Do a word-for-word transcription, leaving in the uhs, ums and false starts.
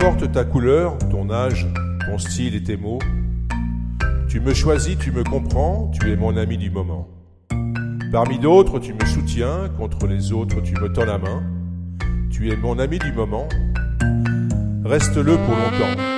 Qu'importe ta couleur, ton âge, ton style et tes mots, tu me choisis, tu me comprends, tu es mon ami du moment. Parmi d'autres, tu me soutiens, contre les autres, tu me tends la main. Tu es mon ami du moment, reste-le pour longtemps.